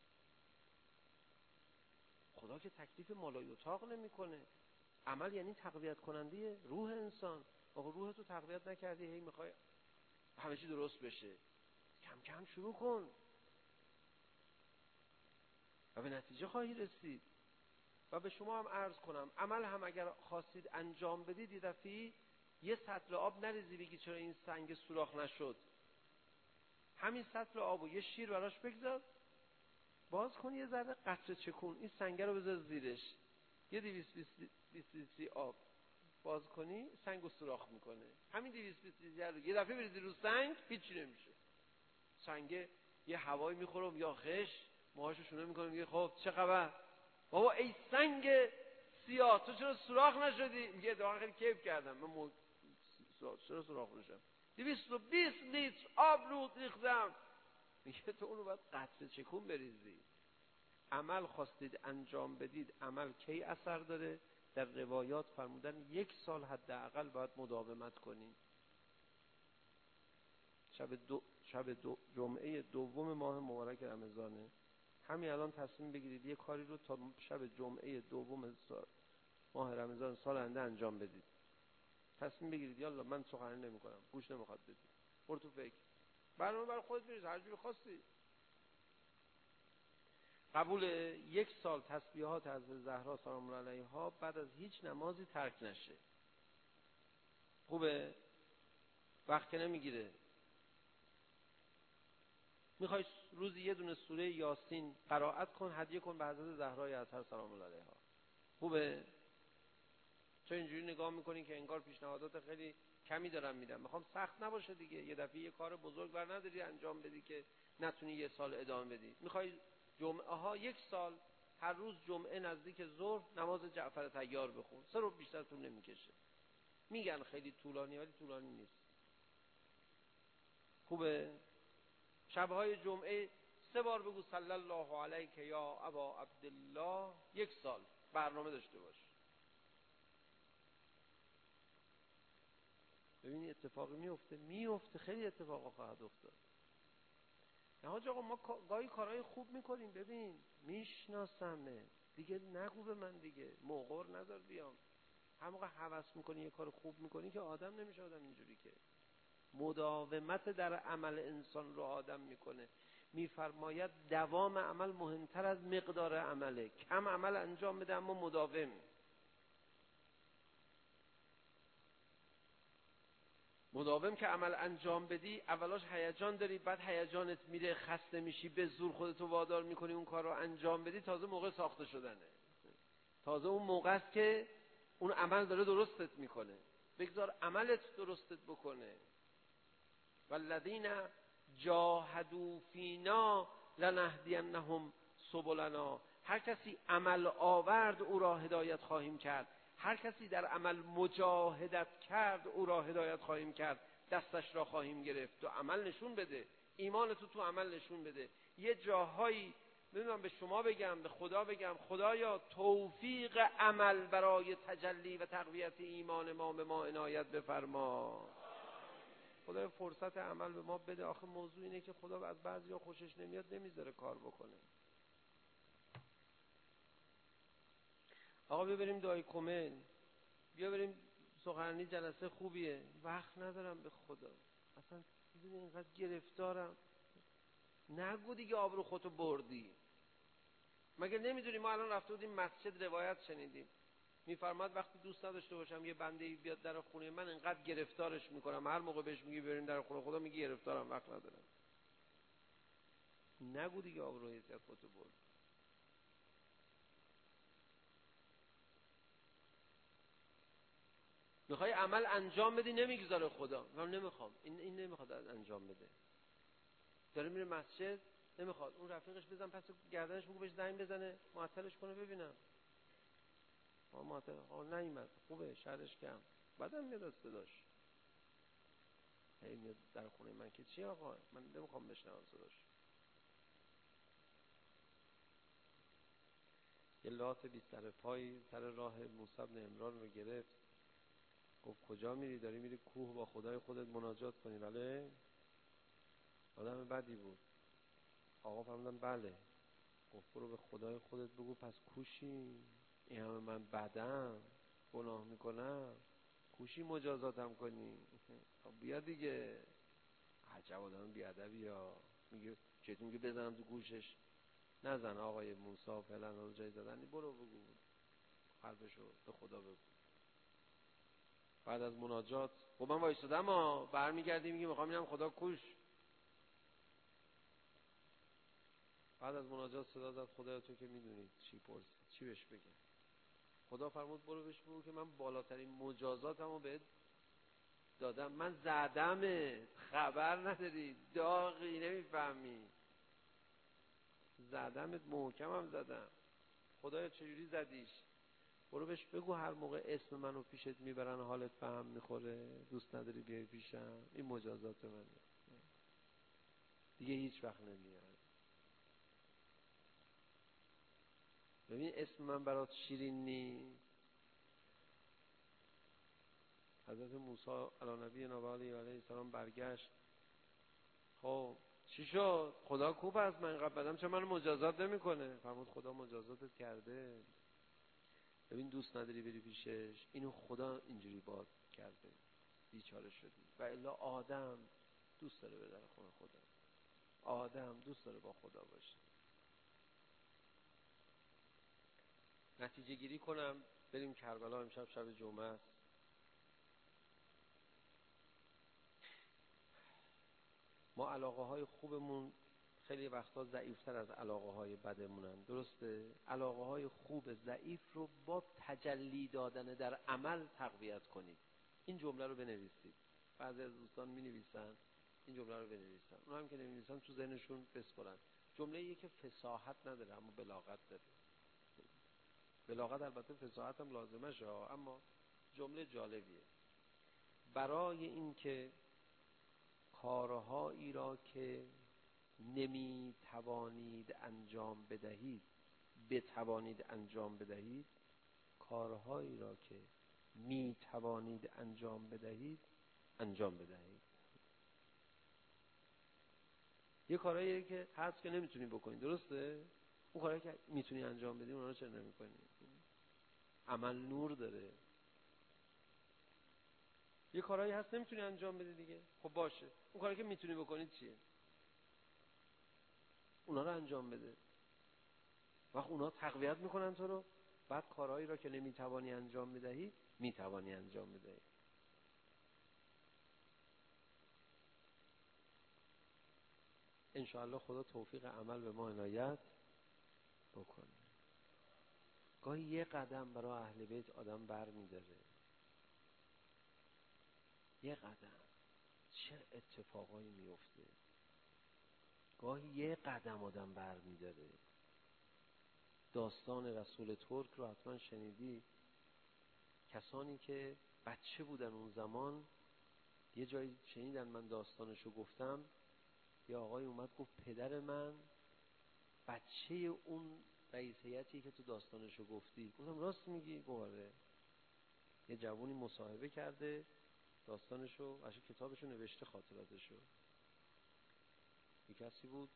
خدا که تکلیف مالای اتاق نمیکنه. عمل یعنی تقویت کننده روح انسان. آقا روح تو تقویت نکردی، هی میخوای همه چی درست بشه. کم کم شروع کن و به نتیجه خواهی رسید. و به شما هم عرض کنم عمل هم اگر خواستید انجام بدید، یه دفعه یه سطل آب نریزی بگی چرا این سنگ سوراخ نشد. همین سطل آبو یه شیر براش بگذار، باز کن یه ذره قطره چکون، این سنگه رو بذار زیرش، یه دویست بیست لیتری آب باز کنی سنگو سوراخ میکنه. همین دویست بیست لیتری رو یه دفعه بریزی رو سنگ هیچی نمیشه. سنگ یه هوایی میخوره یا خش موهاشو شونه میکنه، میگه خب چه خبر بابا ای سنگ سیاه تو چرا سوراخ نشدی؟ میگه دقیقا خیلی کیف کردم من مو... چرا سوراخ نشدم؟ دویست و بیست لیتر آب رو ریختم. میگه تو اونو باید قطره چکون بریزی. عمل خواستید انجام بدید، عمل کی اثر داره؟ در روایات فرمودن یک سال حداقل باید مداومت کنید. شب دو شب دو جمعه دوم ماه مبارک رمضانه، همین الان تصمیم بگیرید یه کاری رو تا شب جمعه دوم ماه رمضان سال آینده انجام بدید. تصمیم بگیرید یالا من سخنرانی نمی‌کنم، گوش نمیخواد بدید، برو تو فکر، برنامه برای خودت بریز هر جوری خواستی. قبول یک سال تسبیحات از زهرا سلام الله علیها بعد از هیچ نمازی ترک نشه. خوبه؟ وقت که نمیگیره. میخوای روزی یه دونه سوره یاسین قرائت کن، هدیه کن به حضرت زهرای اطهر سلام الله علیها. خوبه؟ چون اینجوری نگاه میکنین که انگار پیشنهادات خیلی کمی دارم میدم. میخوام سخت نباشه دیگه. یه دفعه یه کار بزرگ بر نداری انجام بدی که نتونی یه سال ادامه بدی. میخوای جمعه ها یک سال هر روز جمعه نزدیک ظهر نماز جعفر طیار بخون، سه رو بیشتر طول نمیکشه. میگن خیلی طولانی ولی طولانی نیست. خوبه؟ شبهای جمعه سه بار بگو صلی الله علیک یا ابا عبدالله، یک سال برنامه داشته باش. ببینی اتفاقی میفته میفته خیلی اتفاقا خواهد افتاد. نه حاج آقا ما گاهی کارهای خوب میکنیم، ببین میشناسمه دیگه نگو به من دیگه، موقر نذار بیام. هر موقع هوس میکنی یه کار خوب میکنی که آدم نمیشه آدم اینجوری. که مداومت در عمل انسان رو آدم میکنه. میفرماید دوام عمل مهمتر از مقدار عمله. کم عمل انجام بده اما مداوم. مداوم که عمل انجام بدی اولاش هیجان داری، بعد هیجانت میره، خسته میشی، به زور خودتو وادار میکنی اون کار رو انجام بدی، تازه موقع ساخته شدنه. تازه اون موقع است که اون عمل داره درستت میکنه. بگذار عملت درستت بکنه. والذین جاهدوا فینا لنهدینهم سبلنا. هر کسی عمل آورد او را هدایت خواهیم کرد. هر کسی در عمل مجاهدت کرد او را هدایت خواهیم کرد، دستش را خواهیم گرفت. تو عمل نشون بده، ایمانتو تو عمل نشون بده. یه جاهایی نمیدونم به شما بگم به خدا بگم خدایا توفیق عمل برای تجلی و تقویت ایمان ما به ما عنایت بفرما. خدا فرصت عمل به ما بده. آخه موضوع اینه که خدا از بعضیا خوشش نمیاد نمیذاره کار بکنه. آقا بیا بریم دعای کمل، بیا بریم سخنرانی، جلسه خوبیه. وقت ندارم به خدا، اصلا میدونی اینقدر گرفتارم. نگو دیگه آبرو خودتو بردی. مگه نمیدونی ما الان رفته بودیم مسجد روایت شنیدیم، میفرماد وقتی دوست نداشته باشم یه بنده ای بیاد در خونه من انقدر گرفتارش میکنم، هر موقع بهش میگی بریم در خونه خدا میگی گرفتارم وقت ندارم. نگو دیگه آبرو حیثیت خودتو برد. میخوای عمل انجام بدی نمیگذاره خدا. من نمیخوام، این این نمیخواد انجام بده. داره میره مسجد، نمیخواد اون رفیقش بزن پس گردنش، بگو بهش زنگ بزنه معطلش کنه ببینم. ها معطل، ها نیومد، خوبه شرش کم، بعدم میاد از صداش. هی میاد در خونه من که چی آقا، من نمیخوام بشنوم صداش. یه لات بی سر پای سر راه موسی بن عمران رو گرفت، گفت کجا میری؟ داری میری کوه با خدای خودت مناجات کنی؟ بله. آدم بدی بود. آقا فرمودن بله. گفت برو به خدای خودت بگو پس کوشی، این همه من بدم گناه میکنم، کوشی مجازاتم کنی. خب بیا دیگه. عجب آدم بیادبی ها. میگه چطور میگه بزنم تو گوشش؟ نزن آقای موسی فعلا رو جای زدنی، برو بگو حرفشو به خدا بگو. بعد از مناجات خب من وایسادم ها، برمیگردی میگه میخوام اینم خدا کوش. بعد از مناجات صدا زد خدای تو که میدونی چی پرسی، چی بهش بگم؟ خدا فرمود برو بهش بگو که من بالاترین مجازاتمو بهت دادم، من زدمت، خبر نداری، داغی نمیفهمی، زدمت، محکمم زدم. خدایا چجوری زدیش؟ برو بهش بگو هر موقع اسم منو پیشت میبرن حالت به هم میخوره، دوست نداری بیای پیشم، این مجازات منه، دیگه هیچ وقت نمیاد. ببین اسم من برات شیرین نیست. حضرت موسی علی نبینا و علیه السلام برگشت، خب چی شد؟ خدا کوب از من اینقدر بدم چه منو مجازات نمیکنه؟ فرمود خدا مجازاتت کرده. ببین دوست نداری بری پیشش، اینو خدا اینجوری باد کرده، بیچاره شدی. و الا آدم دوست داره بره در خونه خدا، آدم دوست داره با خدا باشه. نتیجه گیری کنم بریم کربلا. امشب شب جمعه است. ما علاقه های خوبمون خیلی وقتا ضعیفتر از علاقه های بدمونن، درسته؟ علاقه های خوب ضعیف رو با تجلی دادن در عمل تقویت کنید. این جمله رو بنویسید. بعضی از دوستان می نویسن، این جمله رو بنویسن. اون هم که نمی‌نویسن تو ذهنشون بسپرن. جمله ایه که فصاحت نداره اما بلاغت داره. بلاغت البته فصاحت هم لازمه شه، اما جمله جالبیه. برای این که کارهایی را که نمی توانید انجام بدهید بتوانید انجام بدهید، کارهایی را که می توانید انجام بدهید انجام بدهید. یه کارهایی که هست که نمیتونی بکنی، درسته؟ اون کارهایی که میتونی انجام بدی اونا رو چرا نمیکنی؟ عمل نور داره. یه کارهایی هست نمیتونی انجام بدی دیگه، خب باشه، اون کاری که میتونی بکنی چیه؟ اونا رو انجام بده. وقت اونا تقویت میکنن تو رو، بعد کارهایی را که نمیتوانی انجام بدهی میتوانی انجام بدهی. انشاءالله خدا توفیق عمل به ما عنایت بکنه. گاهی یه قدم برای اهل بیت آدم بر میداره، یه قدم چه اتفاقایی میفته. گاهی یه قدم آدم بر میداره. داستان رسول ترک رو حتما شنیدی. کسانی که بچه بودن اون زمان، یه جایی شنیدن من داستانشو گفتم، یه آقای اومد گفت پدر من بچه اون رئیس هیئتی که تو داستانشو گفتی. گفتم راست میگی؟ گفت یه جوونی مصاحبه کرده داستانشو، اصلا کتابشو نوشته، خاطراتشو. یه کسی بود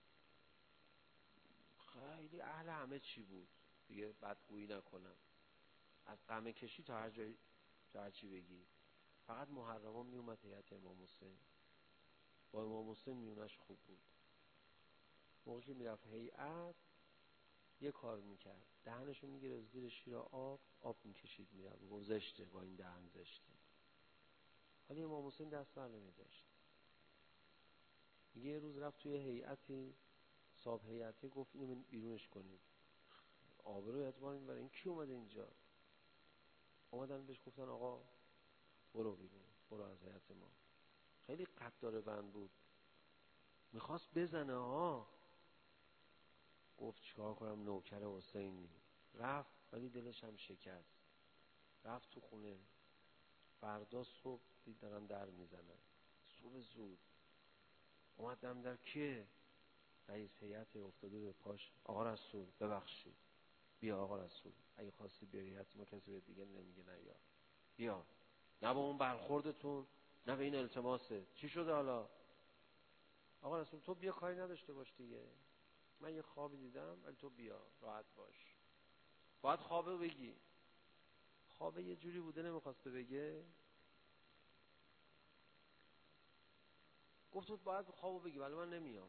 خیلی اهل همه چی بود دیگه، بدگویی نکنم، از قمه کشی تا هر جایی، تا هر چی بگی. فقط محرمان میومد هیئت امام حسین، با امام حسین میونش خوب بود. موقعی که میرفت هیئت یه کار میکرد، دهنشو میگیره زیر شیر آب، آب میکشید میرفت، میگم زشته با این دهن زشته. ولی امام حسین دست بر نمیداشت. میگه یه روز رفت توی هیئتی، صاحب هیئتی گفت اینو بیرونش کنید، آبرو اعتبار میبره، این کی اومده اینجا؟ اومدن بهش گفتن آقا برو بیرون، برو از حیات ما. خیلی قد داره بند بود، میخواست بزنه ها. گفت چیکار کنم، نوکر حسینی. رفت ولی دلش هم شکست. رفت تو خونه. فردا صبح دید دارن در میزنن. صبح زود اومد دم در. کیه؟ رئیس هیئت افتاده به پاش. آقا رسول ببخشید، بیا آقا رسول، اگه خواستی بری هیئت ما کسی به دیگه نمیگه نه، یا بیا، نه به اون برخوردتون نه به این التماسه. چی شده حالا؟ آقا رسول تو بیا، کاری نداشته باش دیگه، من یه خوابی دیدم ولی تو بیا راحت باش. باید خوابه بگی. خوابه یه جوری بوده نمیخواسته بگه. گفت تو باید خوابو بگی ولی من نمیام.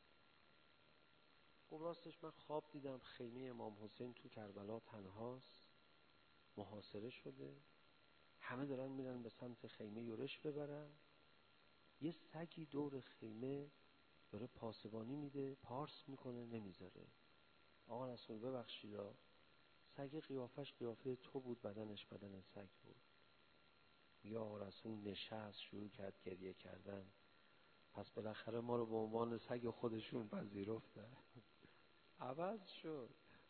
گفت راستش من خواب دیدم خیمه امام حسین تو کربلا تنهاست، محاصره شده، همه دارن میرن به سمت خیمه یورش ببرن، یه سگی دور خیمه داره پاسبانی میده، پارس میکنه نمیذاره. آقا رسول ببخشید، سگ قیافش قیافه تو بود، بدنش بدن سگ بود. یا آقا رسول نشست شروع کرد گریه کردن. پس بالاخره ما رو به عنوان سگ خودشون پذیرفتن. عوض شد.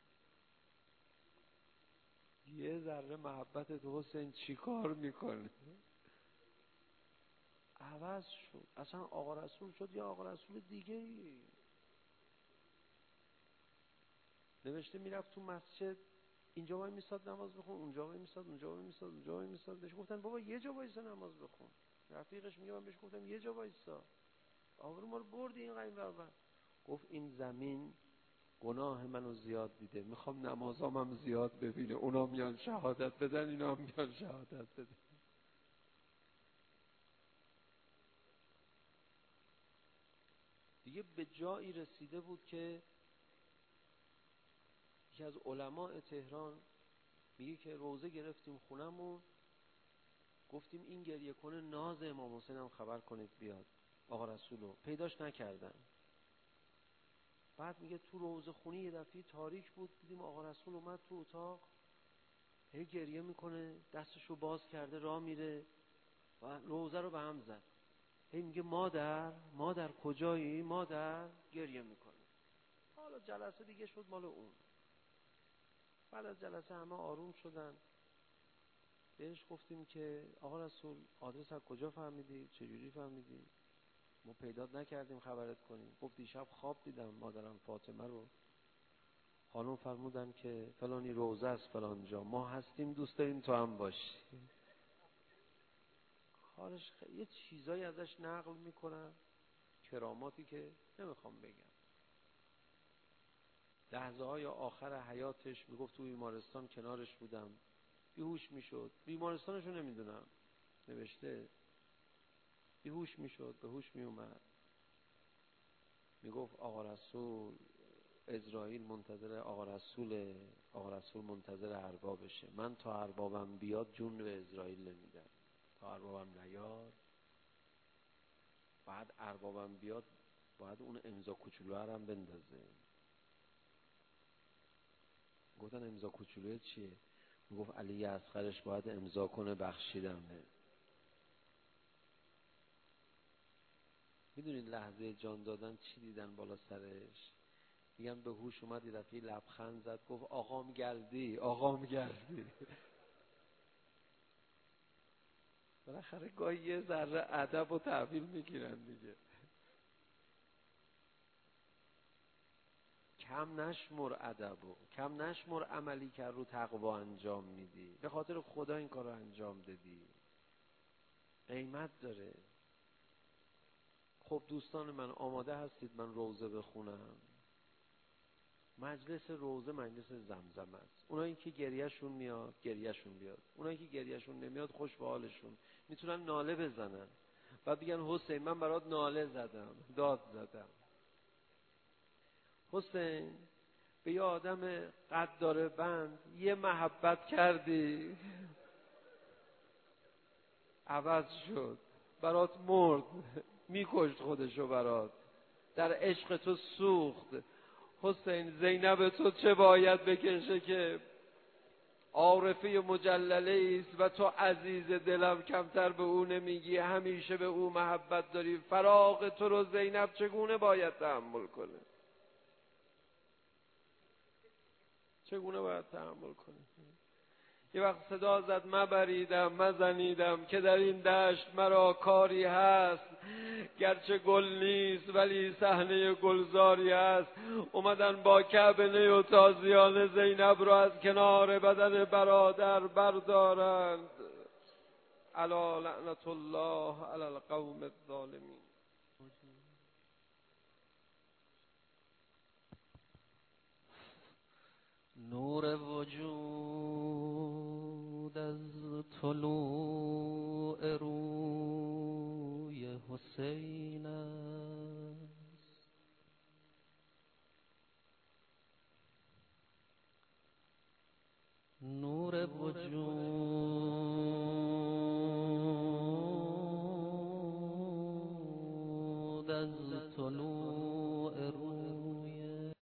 یه ذره محبت تو حسین چی کار میکنه؟ عوض شد. اصلا آقا رسول شد یا آقا رسول دیگه ای. نوشته میرفت تو مسجد، اینجا وای میساد نماز بخون، اونجا وای میساد، اونجا وای میساد، اونجا وای میساد. بهش گفتن بابا یه جا وایسا نماز بخون. رفیقش میگه من بهش گفتم یه جا وایسا، آبرو ما رو بردی این قیم برابر. گفت این زمین گناه منو زیاد دیده، میخوام نمازامم زیاد ببینه، اونا میان شهادت بدن، اینا هم میان شهادت بدن. دیگه به جایی رسیده بود که یکی از علماء تهران میگه که روزه گرفتیم خونمون، گفتیم این گریه کنه ناز امام حسین هم خبر کنید بیاد. آقا رسولو پیداش نکردن. بعد میگه تو روزه خونی یه دفعه تاریک بود، دیدیم آقا رسول اومد تو اتاق، هی گریه میکنه، دستشو باز کرده راه میره و روزه رو به هم زد. هی میگه مادر مادر کجایی مادر، گریه میکنه. حالا جلسه دیگه شد مال اون. بعد از جلسه همه آروم شدن. بهش گفتیم که آقا رسول آدرس از کجا فهمیدی؟ چجوری فهمیدی؟ ما پیدات نکردیم خبرت کنیم. گفت دیشب خواب دیدم مادرم فاطمه رو، خانم فرمودن که فلانی روزه است فلان جا، ما هستیم دوست داریم تو هم باشی. کارش خیلی یه چیزایی ازش نقل میکنن، کراماتی که نمیخوام بگم. لحظه های آخر حیاتش میگفت تو بیمارستان کنارش بودم، بیهوش میشد، بیمارستانشو نمیدونم، نوشته بیهوش میشد، به هوش میومد، میگفت آقا رسول اسرائیل منتظر آقا رسول، آقا رسول منتظر اربابشه، من تا اربابم بیاد جون به اسرائیل نمیدم، تا اربابم نیاد. بعد اربابم بیاد باید اون امضا کوچولو هم بندازه. گفتن امضا کوچولو چیه؟ میگفت علی اصغرش باید امضا کنه بخشیدمه. میدونید لحظه جان دادن چی دیدن بالا سرش؟ میگن به هوش اومد یه دفعه لبخند زد، گفت آقام گردی آقام گردی. بالاخره گاهی یه ذره ادب و تحویل میگیرن دیگه. کم نشمر ادبو، کم نشمر عملی که رو تقوا انجام میدی، به خاطر خدا این کار رو انجام دادی، قیمت داره. خب دوستان من آماده هستید من روزه بخونم؟ مجلس روزه مجلس زمزم است. اونایی که گریهشون میاد گریهشون بیاد، اونایی که گریهشون نمیاد خوش به حالشون، میتونن ناله بزنن و بگن حسین من برات ناله زدم، داد زدم. حسین به یه آدم قدار بند یه محبت کردی، عوض شد، برات مرد، میکشت خودشو برات، در عشق تو سوخت. حسین زینب تو چه باید بکشه که عارفه مجلله است و تو عزیز دلم کمتر به او نمیگی، همیشه به او محبت داری. فراق تو رو زینب چگونه باید تحمل کنه؟ چگونه باید تحمل کنه؟ یه وقت صدا زد مبریدم مزنیدم که در این دشت مرا کاری هست، گرچه گل نیست ولی صحنه گلزاری است. اومدن با کعب نی و تازیان زینب را از کنار بدن برادر بردارند. الا لعنت الله علی القوم الظالمین. نور وجود از طلوع روی حسین است، نور وجود از طلوع